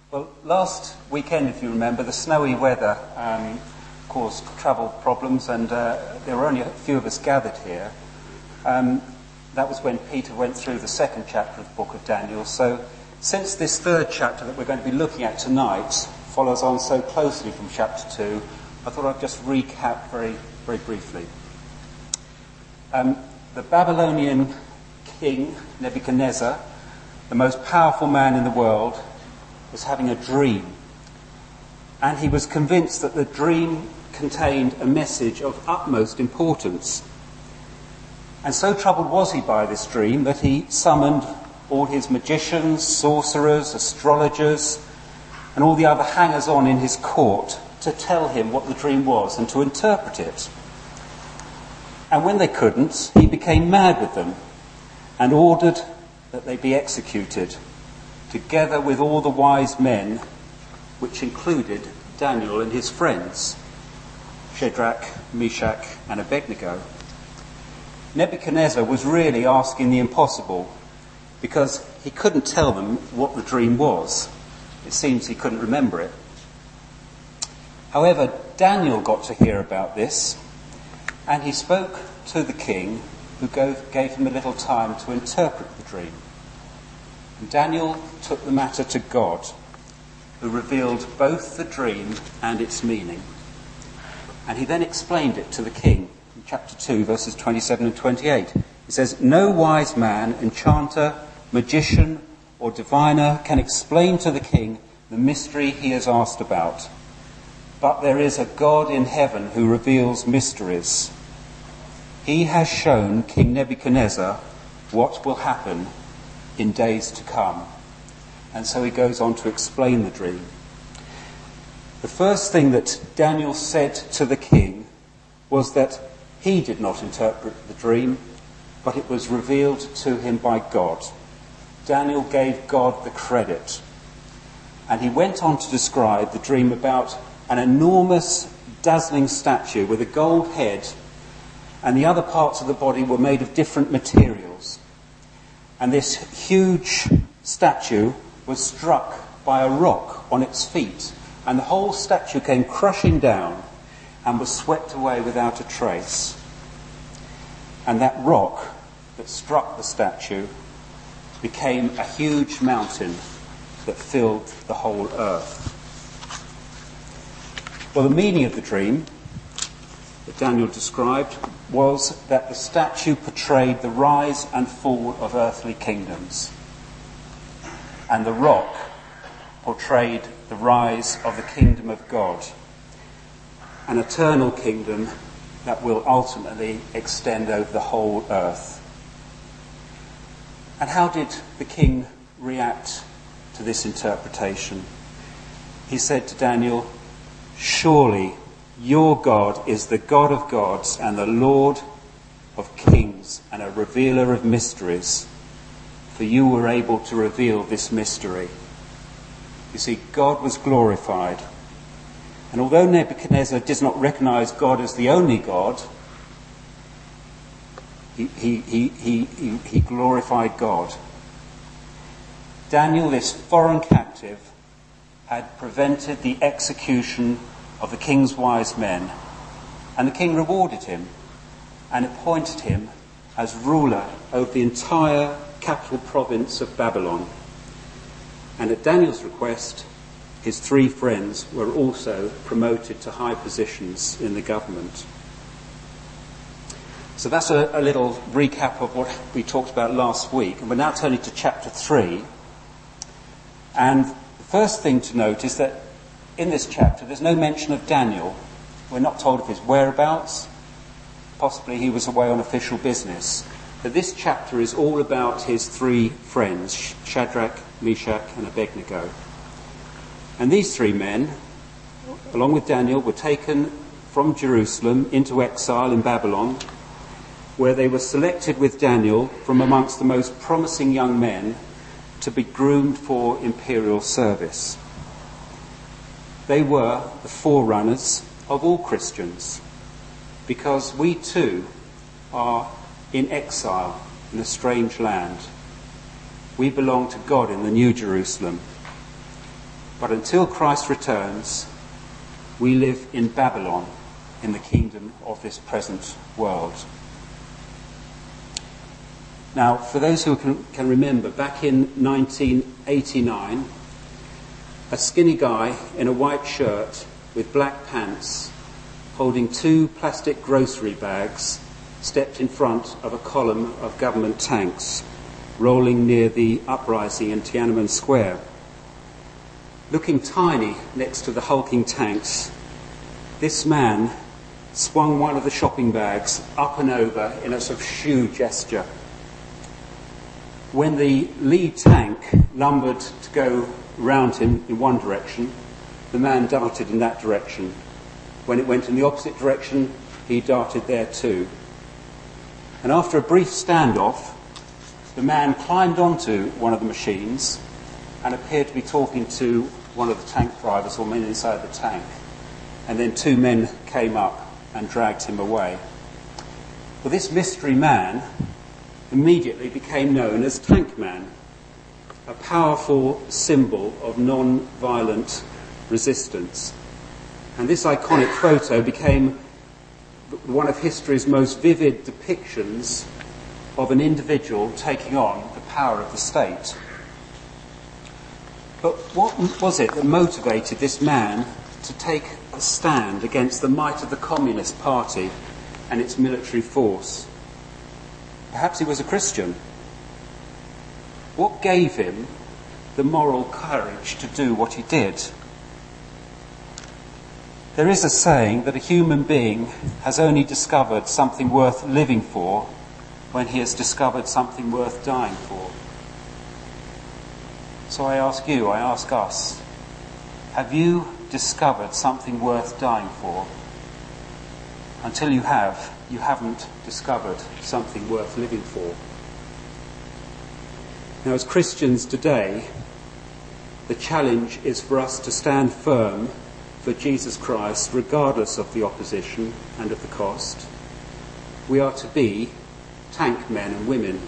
Well, last weekend, if you remember, the snowy weather caused travel problems, and there were only a few of us gathered here. That was when Peter went through the second chapter of the book of Daniel. So since this third chapter that we're going to be looking at tonight follows on so closely from chapter 2, I thought I'd just recap very, very briefly. The Babylonian king, Nebuchadnezzar, the most powerful man in the world, was having a dream. And he was convinced that the dream contained a message of utmost importance. And so troubled was he by this dream that he summoned all his magicians, sorcerers, astrologers, and all the other hangers-on in his court to tell him what the dream was and to interpret it. And when they couldn't, he became mad with them and ordered that they be executed, together with all the wise men, which included Daniel and his friends, Shadrach, Meshach, and Abednego. Nebuchadnezzar was really asking the impossible, because he couldn't tell them what the dream was. It seems he couldn't remember it. However, Daniel got to hear about this, and he spoke to the king, who gave him a little time to interpret the dream. And Daniel took the matter to God, who revealed both the dream and its meaning. And he then explained it to the king in chapter 2, verses 27 and 28. He says, "No wise man, enchanter, magician, or diviner can explain to the king the mystery he has asked about. But there is a God in heaven who reveals mysteries. He has shown King Nebuchadnezzar what will happen in days to come." And so he goes on to explain the dream. The first thing that Daniel said to the king was that he did not interpret the dream, but it was revealed to him by God. Daniel gave God the credit. And he went on to describe the dream about an enormous, dazzling statue with a gold head, and the other parts of the body were made of different materials. And this huge statue was struck by a rock on its feet, and the whole statue came crushing down and was swept away without a trace. And that rock that struck the statue became a huge mountain that filled the whole earth. Well, the meaning of the dream that Daniel described was that the statue portrayed the rise and fall of earthly kingdoms, and the rock portrayed the rise of the kingdom of God, an eternal kingdom that will ultimately extend over the whole earth. And how did the king react to this interpretation? He said to Daniel, "Surely your God is the God of gods and the Lord of kings and a revealer of mysteries, for you were able to reveal this mystery." You see, God was glorified. And although Nebuchadnezzar does not recognize God as the only God, he glorified God. Daniel, this foreign captive, had prevented the execution of the king's wise men, and the king rewarded him and appointed him as ruler over the entire capital province of Babylon. And at Daniel's request, his three friends were also promoted to high positions in the government. So that's a little recap of what we talked about last week. And we're now turning to chapter 3. And the first thing to note is that in this chapter there's no mention of Daniel. We're not told of his whereabouts. Possibly he was away on official business. But this chapter is all about his three friends, Shadrach, Meshach, and Abednego. And these three men, along with Daniel, were taken from Jerusalem into exile in Babylon, where they were selected with Daniel from amongst the most promising young men to be groomed for imperial service. They were the forerunners of all Christians, because we too are in exile in a strange land. We belong to God in the New Jerusalem. But until Christ returns, we live in Babylon, in the kingdom of this present world. Now, for those who can remember, back in 1989, a skinny guy in a white shirt with black pants, holding 2 plastic grocery bags, stepped in front of a column of government tanks rolling near the uprising in Tiananmen Square. Looking tiny next to the hulking tanks, this man swung one of the shopping bags up and over in a sort of shoe gesture. When the lead tank lumbered to go round him in one direction, the man darted in that direction. When it went in the opposite direction, he darted there too. And after a brief standoff, the man climbed onto one of the machines and appeared to be talking to one of the tank drivers or men inside the tank. And then 2 men came up and dragged him away. Well, this mystery man immediately became known as Tank Man, a powerful symbol of non-violent resistance. And this iconic photo became one of history's most vivid depictions of an individual taking on the power of the state. But what was it that motivated this man to take a stand against the might of the Communist Party and its military force? Perhaps he was a Christian. What gave him the moral courage to do what he did? There is a saying that a human being has only discovered something worth living for when he has discovered something worth dying for. So I ask you, I ask us, have you discovered something worth dying for? Until you have, you haven't discovered something worth living for. Now, as Christians today, the challenge is for us to stand firm for Jesus Christ, regardless of the opposition and of the cost. We are to be tank men and women,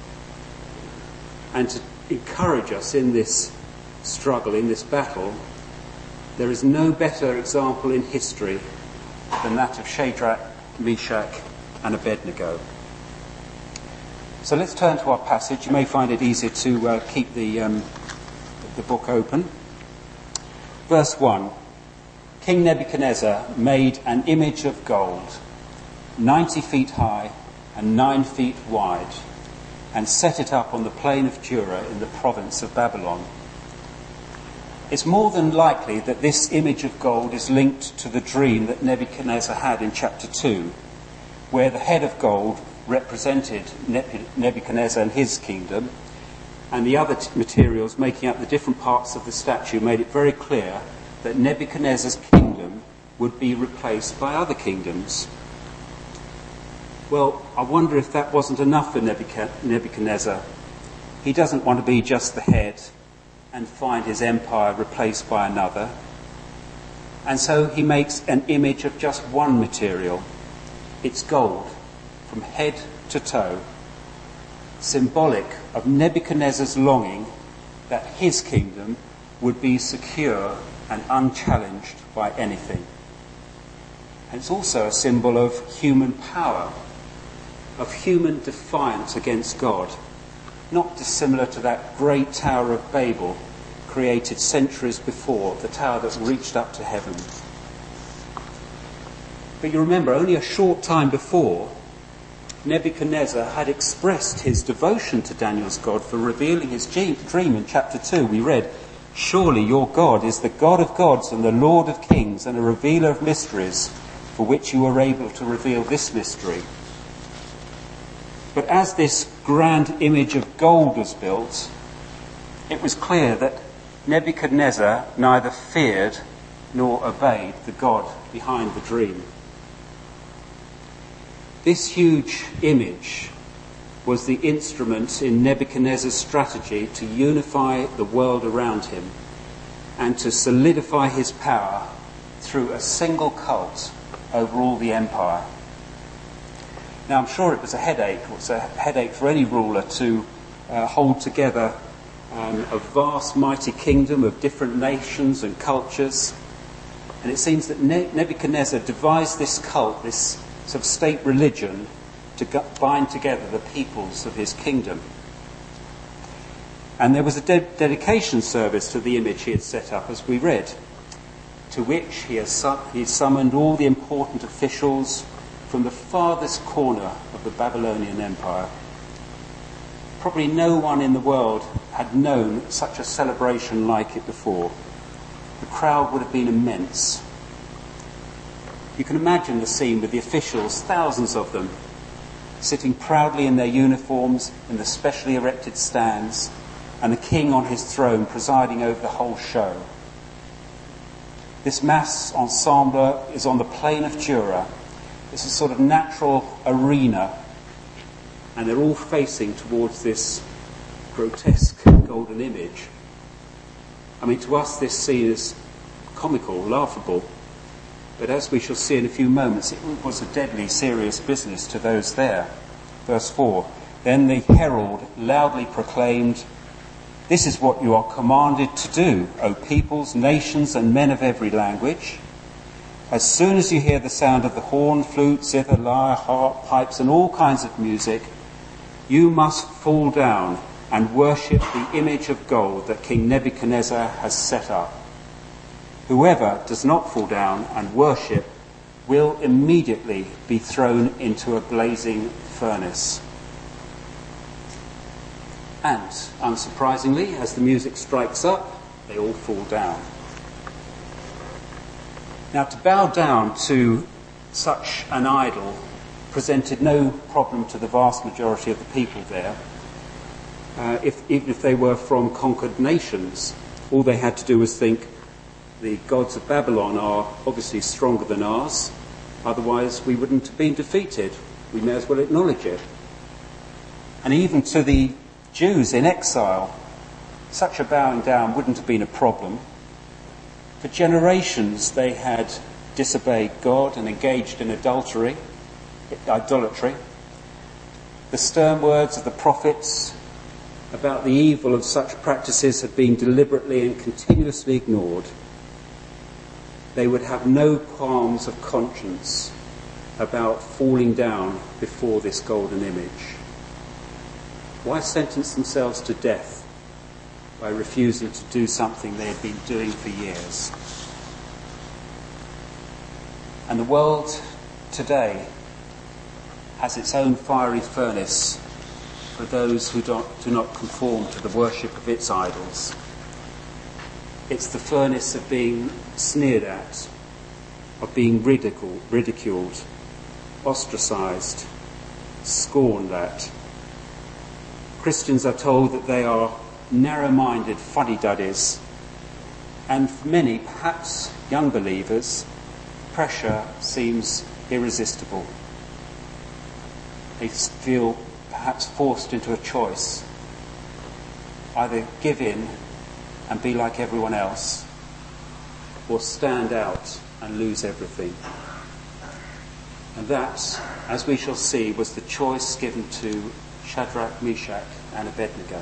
and to encourage us in this struggle, in this battle. There is no better example in history than that of Shadrach, Meshach and Abednego. So let's turn to our passage. You may find it easier to keep the book open. Verse 1. King Nebuchadnezzar made an image of gold, 90 feet high and 9 feet wide, and set it up on the plain of Dura in the province of Babylon. It's more than likely that this image of gold is linked to the dream that Nebuchadnezzar had in chapter 2, where the head of gold represented Nebuchadnezzar and his kingdom, and the other materials making up the different parts of the statue made it very clear that Nebuchadnezzar's kingdom would be replaced by other kingdoms. Well, I wonder if that wasn't enough for Nebuchadnezzar. He doesn't want to be just the head and find his empire replaced by another. And so he makes an image of just one material. It's gold, from head to toe, symbolic of Nebuchadnezzar's longing that his kingdom would be secure and unchallenged by anything. And it's also a symbol of human power, of human defiance against God, not dissimilar to that great Tower of Babel created centuries before, the tower that reached up to heaven. But you remember, only a short time before, Nebuchadnezzar had expressed his devotion to Daniel's God for revealing his dream in chapter 2. We read, "Surely your God is the God of gods and the Lord of kings and a revealer of mysteries, for which you were able to reveal this mystery." But as this grand image of gold was built, it was clear that Nebuchadnezzar neither feared nor obeyed the God behind the dream. This huge image was the instrument in Nebuchadnezzar's strategy to unify the world around him and to solidify his power through a single cult over all the empire. Now, I'm sure it was a headache. It was a headache for any ruler to hold together a vast, mighty kingdom of different nations and cultures. And it seems that Nebuchadnezzar devised this cult, this sort of state religion, to bind together the peoples of his kingdom. And there was a dedication service to the image he had set up, as we read, to which he summoned all the important officials from the farthest corner of the Babylonian Empire. Probably no one in the world had known such a celebration like it before. The crowd would have been immense. You can imagine the scene with the officials, thousands of them, sitting proudly in their uniforms in the specially erected stands, and the king on his throne presiding over the whole show. This mass ensemble is on the plain of Dura. It's a sort of natural arena, and they're all facing towards this grotesque golden image. I mean, to us this scene is comical, laughable, but as we shall see in a few moments, it was a deadly serious business to those there. Verse 4, then the herald loudly proclaimed, "This is what you are commanded to do, O peoples, nations, and men of every language. As soon as you hear the sound of the horn, flute, zither, lyre, harp, pipes, and all kinds of music, you must fall down and worship the image of gold that King Nebuchadnezzar has set up. Whoever does not fall down and worship will immediately be thrown into a blazing furnace." And, unsurprisingly, as the music strikes up, they all fall down. Now, to bow down to such an idol presented no problem to the vast majority of the people there. Even if they were from conquered nations, all they had to do was think, the gods of Babylon are obviously stronger than ours, otherwise we wouldn't have been defeated. We may as well acknowledge it. And even to the Jews in exile, such a bowing down wouldn't have been a problem. For generations they had disobeyed God and engaged in idolatry. The stern words of the prophets about the evil of such practices had been deliberately and continuously ignored. They would have no qualms of conscience about falling down before this golden image. Why sentence themselves to death by refusing to do something they had been doing for years? And the world today has its own fiery furnace for those who do not conform to the worship of its idols. It's the furnace of being sneered at, of being ridiculed, ostracised, scorned at. Christians are told that they are narrow-minded fuddy-duddies, and for many, perhaps young believers, pressure seems irresistible. They feel perhaps forced into a choice. Either give in and be like everyone else, or stand out and lose everything. And that, as we shall see, was the choice given to Shadrach, Meshach and Abednego.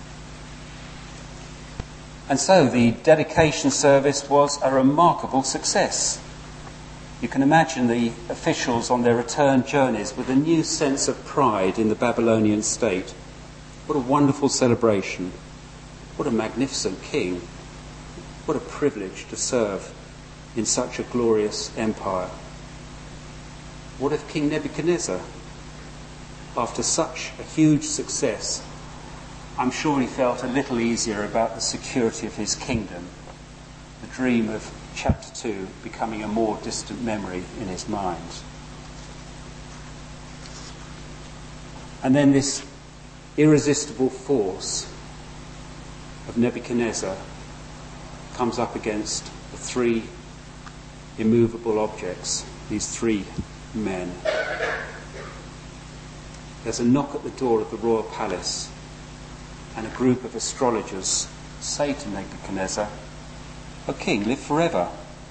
And so the dedication service was a remarkable success. You can imagine the officials on their return journeys with a new sense of pride in the Babylonian state. What a wonderful celebration. What a magnificent king. What a privilege to serve in such a glorious empire. What if King Nebuchadnezzar, after such a huge success, I'm sure he felt a little easier about the security of his kingdom, the dream of chapter 2 becoming a more distant memory in his mind. And then this irresistible force of Nebuchadnezzar comes up against the three immovable objects, these three men. There's a knock at the door of the royal palace, and a group of astrologers say to Nebuchadnezzar, "O king, live forever.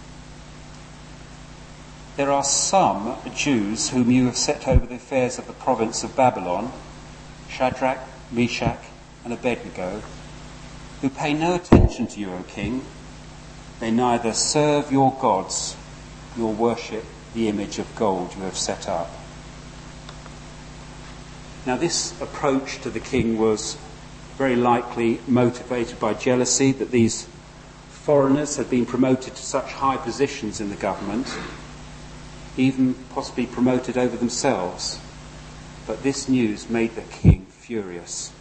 There are some Jews whom you have set over the affairs of the province of Babylon, Shadrach, Meshach, and Abednego, who pay no attention to you, O king. They neither serve your gods nor worship the image of gold you have set up. Now, this approach to the king was very likely motivated by jealousy that these foreigners had been promoted to such high positions in the government, even possibly promoted over themselves. But this news made the king furious.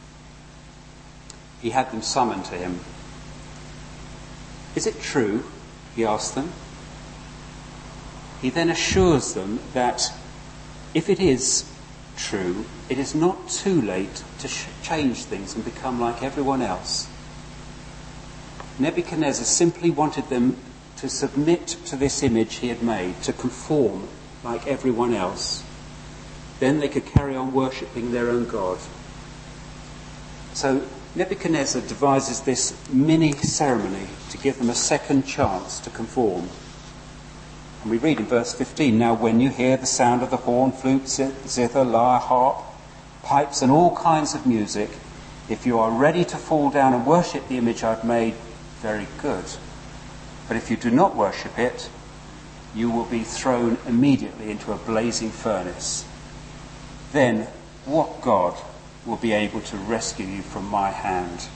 He had them summoned to him. "Is it true?" he asked them. He then assures them that if it is true, it is not too late to change things and become like everyone else. Nebuchadnezzar simply wanted them to submit to this image he had made, to conform like everyone else. Then they could carry on worshipping their own God. So Nebuchadnezzar devises this mini ceremony to give them a second chance to conform. And we read in verse 15, "Now when you hear the sound of the horn, flute, zither, lyre, harp, pipes and all kinds of music, if you are ready to fall down and worship the image I've made, very good. But if you do not worship it, you will be thrown immediately into a blazing furnace. Then what God will be able to rescue you from my hand?"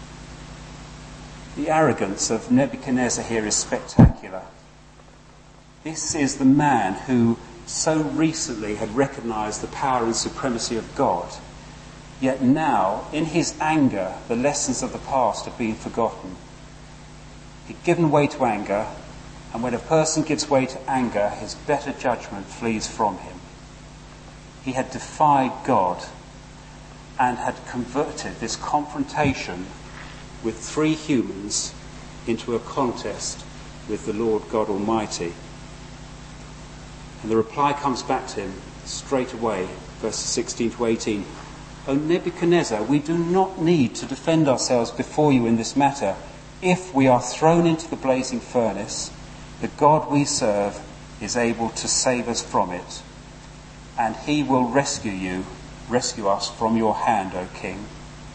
The arrogance of Nebuchadnezzar here is spectacular. This is the man who so recently had recognized the power and supremacy of God. Yet now, in his anger, the lessons of the past have been forgotten. He'd given way to anger, and when a person gives way to anger, his better judgment flees from him. He had defied God and had converted this confrontation with three humans into a contest with the Lord God Almighty. And the reply comes back to him straight away, verses 16 to 18. "O Nebuchadnezzar, we do not need to defend ourselves before you in this matter. If we are thrown into the blazing furnace, the God we serve is able to save us from it, and he will rescue us from your hand, O king.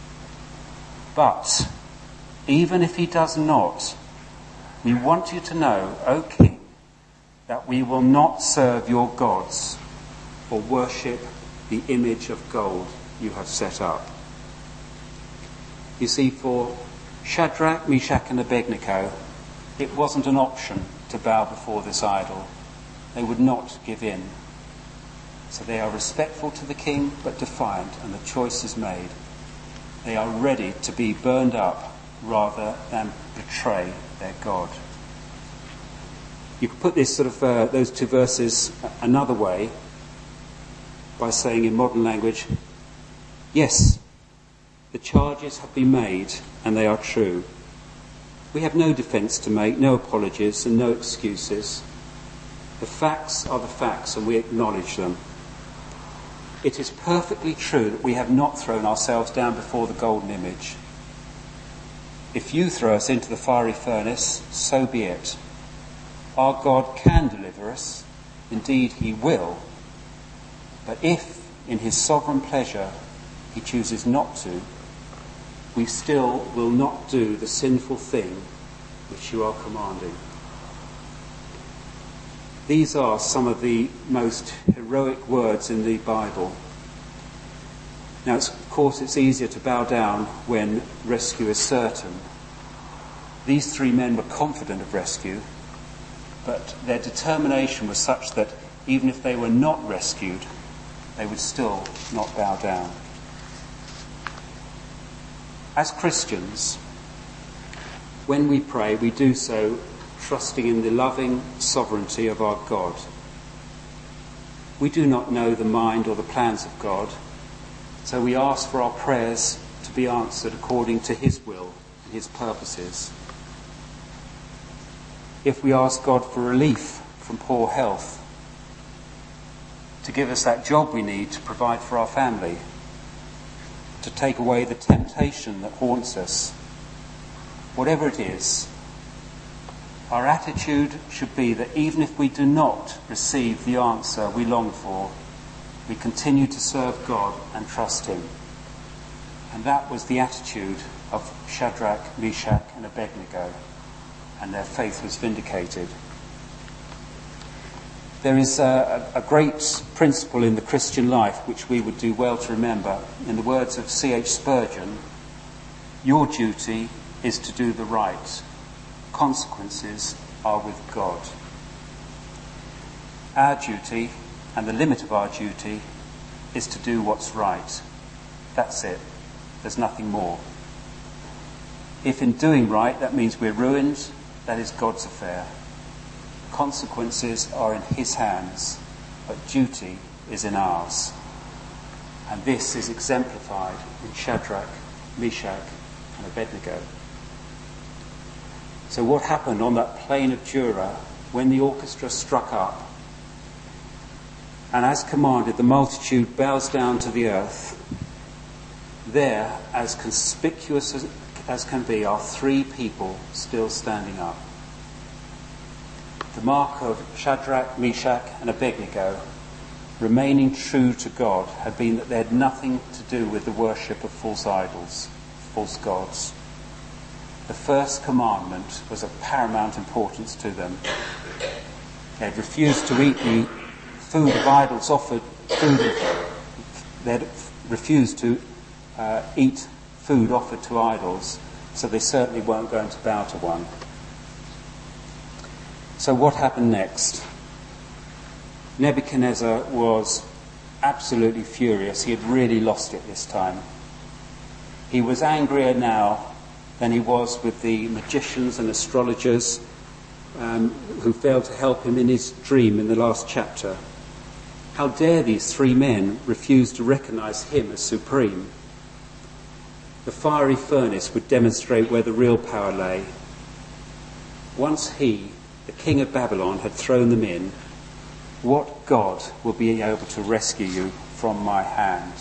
But even if he does not, we want you to know, O king, that we will not serve your gods or worship the image of gold you have set up." You see, for Shadrach, Meshach and Abednego, it wasn't an option to bow before this idol. They would not give in. So they are respectful to the king, but defiant, and the choice is made. They are ready to be burned up rather than betray their God. You could put this those two verses another way by saying in modern language, yes, the charges have been made and they are true. We have no defence to make, no apologies and no excuses. The facts are the facts and we acknowledge them. It is perfectly true that we have not thrown ourselves down before the golden image. If you throw us into the fiery furnace, so be it. Our God can deliver us. Indeed, he will. But if, in his sovereign pleasure, he chooses not to, we still will not do the sinful thing which you are commanding. These are some of the most heroic words in the Bible. Now, of course, it's easier to bow down when rescue is certain. These three men were confident of rescue, but their determination was such that even if they were not rescued, they would still not bow down. As Christians, when we pray, we do so trusting in the loving sovereignty of our God. We do not know the mind or the plans of God, so we ask for our prayers to be answered according to his will and his purposes. If we ask God for relief from poor health, to give us that job we need to provide for our family, to take away the temptation that haunts us, whatever it is, our attitude should be that even if we do not receive the answer we long for, we continue to serve God and trust him. And that was the attitude of Shadrach, Meshach and Abednego, and their faith was vindicated. There is a great principle in the Christian life which we would do well to remember. In the words of C.H. Spurgeon, your duty is to do the right. Consequences are with God. Our duty, and the limit of our duty, is to do what's right. That's it. There's nothing more. If in doing right that means we're ruined, that is God's affair. Consequences are in his hands, but duty is in ours. And this is exemplified in Shadrach, Meshach and Abednego. So what happened on that plain of Dura when the orchestra struck up? And as commanded, the multitude bows down to the earth. There, as conspicuous as can be, are three people still standing up. The mark of Shadrach, Meshach and Abednego, remaining true to God, had been that they had nothing to do with the worship of false idols, false gods. The first commandment was of paramount importance to them. They had refused to eat the food of idols offered. They had refused to eat food offered to idols, so they certainly weren't going to bow to one. So what happened next? Nebuchadnezzar was absolutely furious. He had really lost it this time. He was angrier now than he was with the magicians and astrologers who failed to help him in his dream in the last chapter. How dare these three men refuse to recognize him as supreme? The fiery furnace would demonstrate where the real power lay. Once he, the king of Babylon, had thrown them in, what God will be able to rescue you from my hand?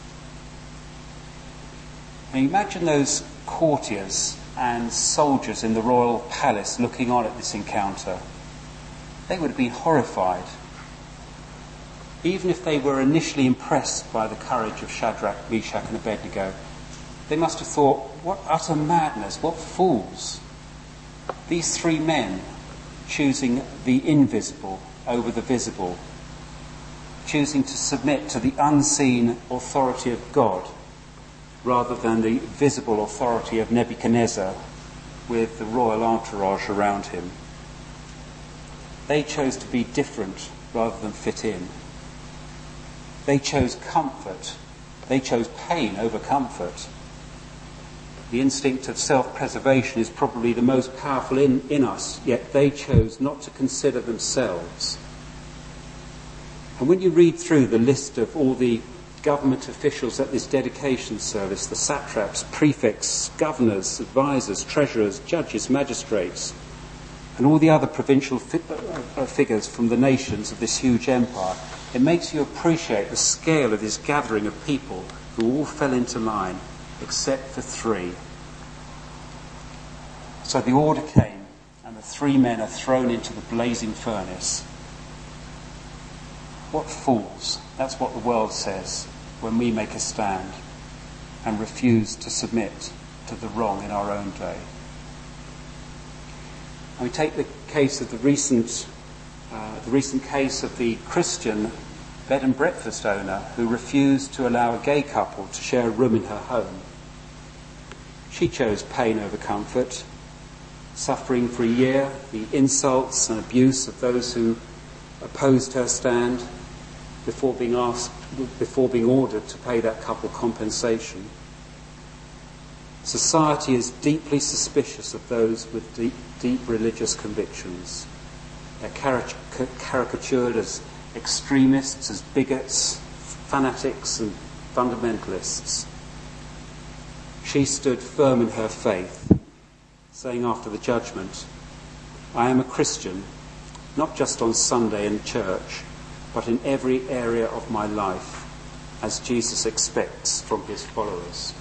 Now imagine those courtiers and soldiers in the royal palace looking on at this encounter. They would have been horrified. Even if they were initially impressed by the courage of Shadrach, Meshach and Abednego, they must have thought, what utter madness, what fools. These three men choosing the invisible over the visible, choosing to submit to the unseen authority of God rather than the visible authority of Nebuchadnezzar with the royal entourage around him. They chose to be different rather than fit in. They chose comfort. They chose pain over comfort. The instinct of self-preservation is probably the most powerful in us, yet they chose not to consider themselves. And when you read through the list of all the government officials at this dedication service, the satraps, prefects, governors, advisors, treasurers, judges, magistrates, and all the other provincial figures from the nations of this huge empire, it makes you appreciate the scale of this gathering of people who all fell into line, except for three. So the order came, and the three men are thrown into the blazing furnace. What fools, that's what the world says when we make a stand and refuse to submit to the wrong in our own day. And we take the case of the recent case of the Christian bed and breakfast owner who refused to allow a gay couple to share a room in her home. She chose pain over comfort, suffering for a year the insults and abuse of those who opposed her stand before being ordered to pay that couple compensation. Society is deeply suspicious of those with deep religious convictions. They're caricatured as extremists, as bigots, fanatics and fundamentalists. She stood firm in her faith, saying after the judgment, I am a Christian, not just on Sunday in church, but in every area of my life, as Jesus expects from his followers.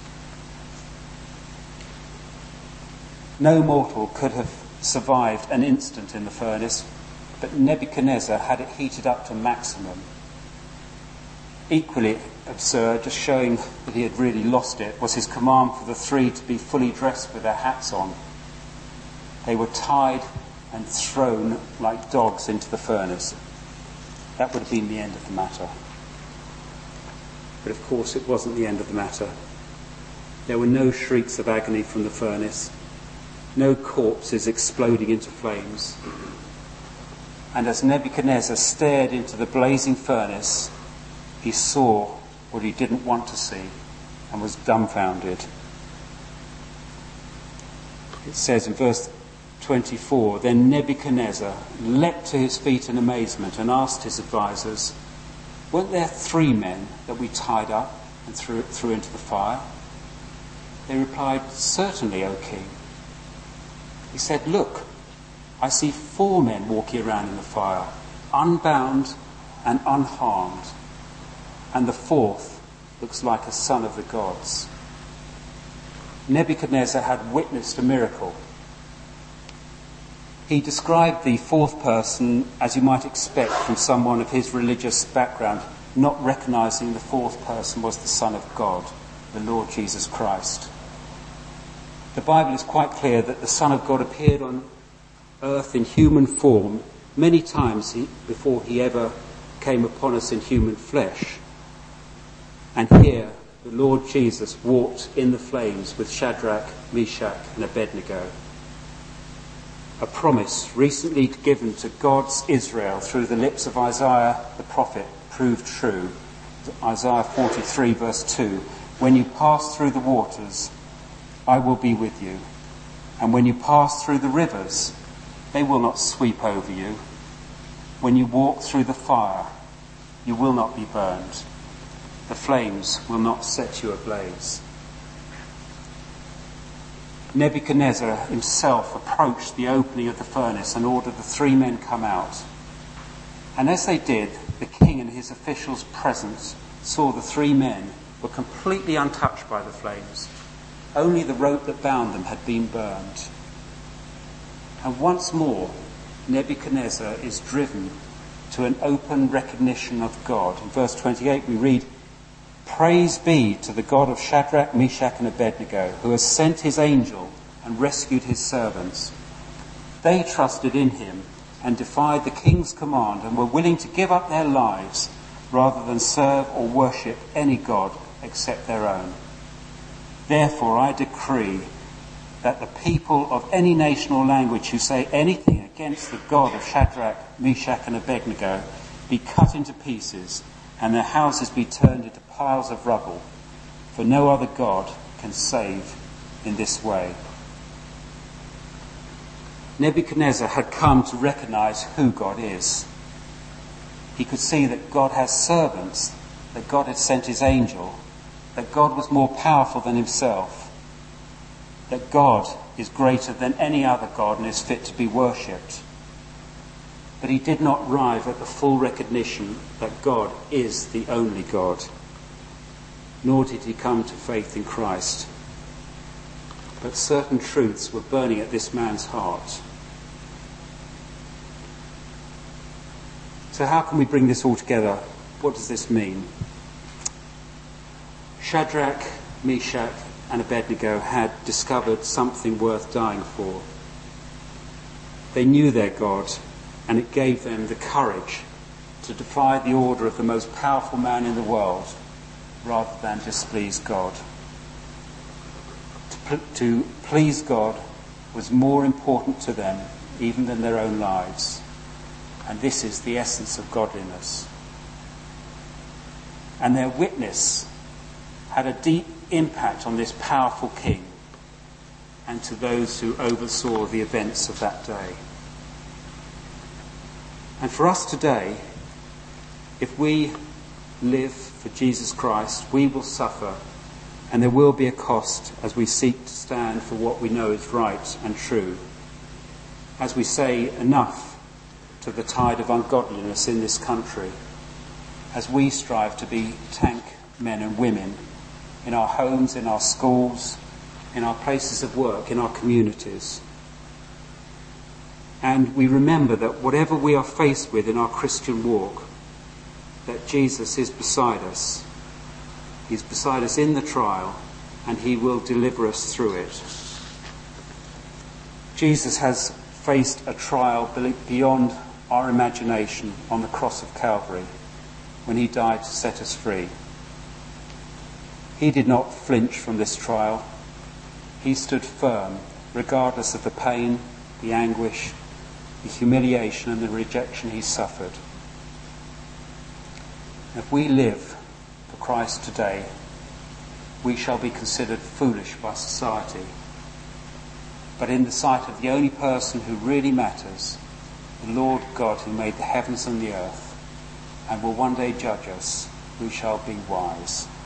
No mortal could have survived an instant in the furnace, but Nebuchadnezzar had it heated up to maximum. equally absurd, just showing that he had really lost it, was his command for the three to be fully dressed with their hats on. They were tied and thrown like dogs into the furnace. That would have been the end of the matter. But of course it wasn't the end of the matter. There were no shrieks of agony from the furnace, no corpses exploding into flames. And as Nebuchadnezzar stared into the blazing furnace, he saw what he didn't want to see and was dumbfounded. It says in verse 24, then Nebuchadnezzar leapt to his feet in amazement and asked his advisors, weren't there 3 men that we tied up and threw into the fire? They replied, certainly, O king. He said, look, I see 4 men walking around in the fire, unbound and unharmed, and the 4th looks like a son of the gods. Nebuchadnezzar had witnessed a miracle. He described the 4th person as you might expect from someone of his religious background, not recognizing the 4th person was the Son of God, the Lord Jesus Christ. The Bible is quite clear that the Son of God appeared on earth in human form many times before he ever came upon us in human flesh. And here the Lord Jesus walked in the flames with Shadrach, Meshach and Abednego. A promise recently given to God's Israel through the lips of Isaiah the prophet proved true. Isaiah 43 verse 2, when you pass through the waters, I will be with you. And when you pass through the rivers, they will not sweep over you. When you walk through the fire, you will not be burned. The flames will not set you ablaze. Nebuchadnezzar himself approached the opening of the furnace and ordered the 3 men come out. And as they did, the king and his officials present saw the 3 men were completely untouched by the flames. Only the rope that bound them had been burned. And once more, Nebuchadnezzar is driven to an open recognition of God. In verse 28 we read, praise be to the God of Shadrach, Meshach and Abednego, who has sent his angel and rescued his servants. They trusted in him and defied the king's command and were willing to give up their lives rather than serve or worship any god except their own. Therefore I decree that the people of any nation or language who say anything against the God of Shadrach, Meshach and Abednego be cut into pieces and their houses be turned into piles of rubble, for no other God can save in this way. Nebuchadnezzar had come to recognize who God is. He could see that God has servants, that God had sent his angel, that God was more powerful than himself, that God is greater than any other God and is fit to be worshipped. But he did not arrive at the full recognition that God is the only God, nor did he come to faith in Christ. But certain truths were burning at this man's heart. So how can we bring this all together? What does this mean? Shadrach, Meshach and Abednego had discovered something worth dying for. They knew their God, and it gave them the courage to defy the order of the most powerful man in the world rather than displease God. To please God was more important to them even than their own lives. And this is the essence of godliness. And their witness had a deep impact on this powerful king and to those who oversaw the events of that day. And for us today, if we live for Jesus Christ, we will suffer, and there will be a cost as we seek to stand for what we know is right and true. As we say enough to the tide of ungodliness in this country, as we strive to be tank men and women in our homes, in our schools, in our places of work, in our communities. And we remember that whatever we are faced with in our Christian walk, that Jesus is beside us. He's beside us in the trial, and he will deliver us through it. Jesus has faced a trial beyond our imagination on the cross of Calvary when he died to set us free. He did not flinch from this trial. He stood firm, regardless of the pain, the anguish, the humiliation and the rejection he suffered. If we live for Christ today, we shall be considered foolish by society. But in the sight of the only person who really matters, the Lord God who made the heavens and the earth, and will one day judge us, we shall be wise.